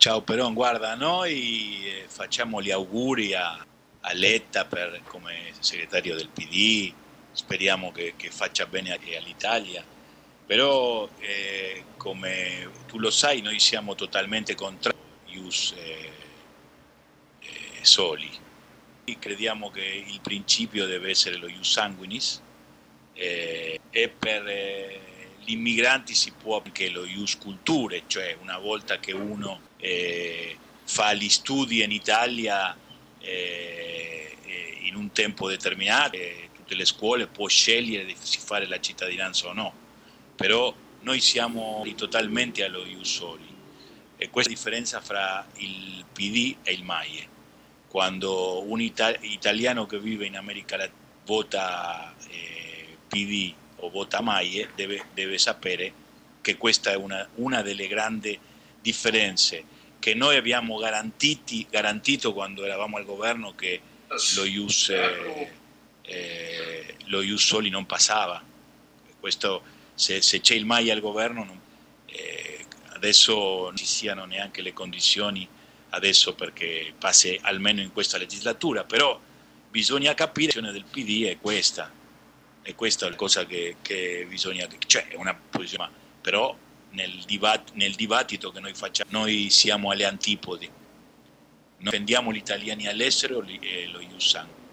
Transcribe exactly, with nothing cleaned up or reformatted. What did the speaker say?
Ciao Peron, guarda, noi eh, facciamo gli auguri a, a Letta per, come segretario del P D, speriamo che, che faccia bene a- all'Italia, però eh, come tu lo sai noi siamo totalmente contrari a Ius eh, eh, Soli. Crediamo che il principio deve essere lo Ius Sanguinis eh, e per eh, gli immigranti si può anche lo Ius Culture, cioè una volta che uno eh, fa gli studi in Italia eh, eh, in un tempo determinato, eh, tutte le scuole può scegliere di fare la cittadinanza o no, però noi siamo totalmente allo Ius Soli e questa è la differenza fra il P D e il MAIE. Quando un ita- italiano che vive in America Latina vota eh, P D o vota MAIE deve, deve sapere che questa è una, una delle grandi differenze che noi abbiamo garantiti, garantito quando eravamo al governo, che lo Ius, eh, eh, lo Ius Soli non passava. Questo, se, se c'è il MAIE al governo non, eh, adesso non ci siano neanche le condizioni adesso perché passi almeno in questa legislatura, però bisogna capire che la posizione del P D è questa, e questa è la cosa che, che bisogna, cioè è una posizione, però nel, dibat, nel dibattito che noi facciamo, noi siamo alle antipodi, noi vendiamo gli italiani all'estero e lo Ius Sanguinis.